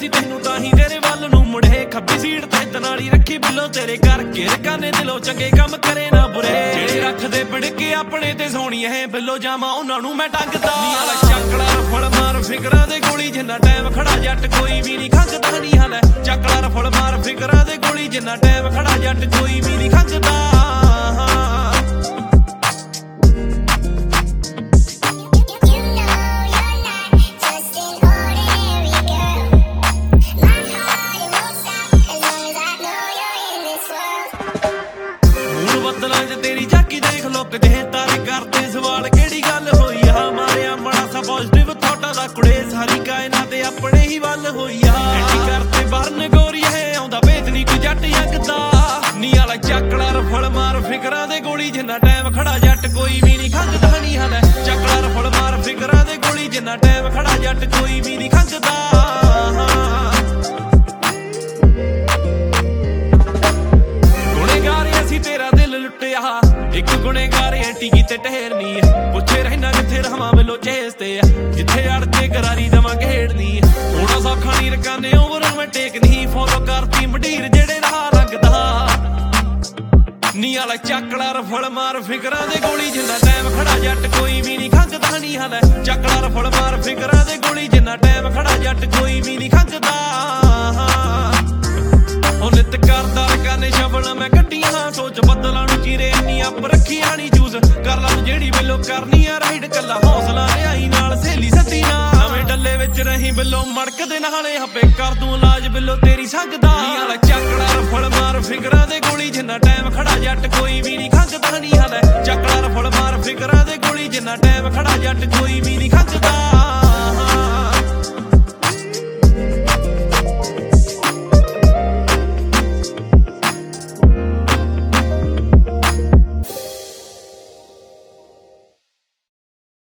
ਸੀ ਤੈਨੂੰ ਤਾਂ ਹੀ ਤੇਰੇ ਵੱਲ ਨੂੰ ਮੁੜੇ ਖੱਬੀ ਸੀਟ ਤੇ ਤਨਾਲੀ ਰੱਖੀ ਬਿੱਲੋ ਤੇਰੇ ਕਰਕੇ ਰਕਾਨੇ ਦਿਲੋਂ ਚੰਗੇ ਕੰਮ ਕਰੇ ਨਾ ਬੁਰੇ ਜਿਹੜੇ ਰੱਖਦੇ ਪਿੜ ਕੇ ਆਪਣੇ ਤੇ ਸੋਹਣੀ ਇਹ ਬਿੱਲੋ ਜਾਵਾਂ ਉਹਨਾਂ ਨੂੰ ਮੈਂ ਟੰਗਦਾ ਨੀ ਵਾਲਾ ਚੱਕੜਾ ਰਫਲ ਮਾਰ ਫਿਕਰਾਂ ਦੇ ਗੋਲੀ ਜਿੰਨਾ ਟਾਈਮ ਖੜਾ ਜੱਟ ਕੋਈ ਵੀ ਨਹੀਂ ਖੰਗਦਾ ਨੀ ਹਾਲੇ ਚੱਕੜਾ ਰਫਲ ਮਾਰ ਫਿਕਰਾਂ ਦੇ ਗੋਲੀ ਜਿੰਨਾ ਟਾਈਮ ਖੜਾ ਜੱਟ ਕੋਈ ਵੀ ਨਹੀਂ ਖੰਗਦਾ तेरी झाकी देख लोग जे तारे करते सवाल केड़ी गल होई आ मारिया बड़ा सा पॉजिटिव थॉटा दा कुड़े सारी कायनात अपने ही वल होई आ एडी करते बरन गोरी है आउंदा भेत नी कोई जट यकदा नी वाला चकड़ा रफल मार फिकरां दे गोली जिन्ना टाइम खड़ा जट कोई भी नहीं खंगदा नी हाले चकड़ा रफल मार फिकरां दे गोली जिन्ना टाइम खड़ा जट कोई भी नहीं खंगदा गुनेगार असी तेरा दिल लुटिया एक गुनेगार एंटी कीते ठहरनी पुछे रहना जिथे रहां बिलो चेसते जिथे अड़ते करारी दवा घेड़नी थोड़ा सौखा नहीं रकाने ओवर मैं टेक नहीं फॉलो करती मडीर जेड़े राह लगदा नी वाला चकड़ा रफल मार फिकरां दे गोली जिन्ना टाइम खड़ा जट कोई भी नहीं खंगदा नी हाले चकड़ा रफल मार फिकरां दे गोली जिन्ना टाइम खड़ा जट कोई भी नहीं खंगदा ओ नित करदा रकाने शबल मैं गड्डियां सोच बदलां नूं चीरे नी अप रखियां नी चूस कर ला जेड़ी बिलो करनी आ राइड कला हौसला लियाई नाल सहेली सती ना नवें डल्ले विच रही बिलो मड़क दे नाले हब्बे कर दूं इलाज बिलो तेरी संगदा नी वाला चकड़ा रफल मार फिकरां दे गोली जिन्ना टाइम खड़ा जट कोई भी नहीं खंगदा नी हाले चकड़ा रफल मार फिकरां दे गोली जिन्ना टाइम खड़ा जट कोई भी नहीं खंगदा